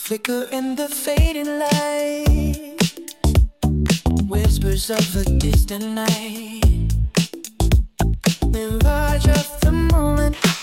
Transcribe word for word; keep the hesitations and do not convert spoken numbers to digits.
flicker in the fading light, whispers of a distant night, mirage of the moment.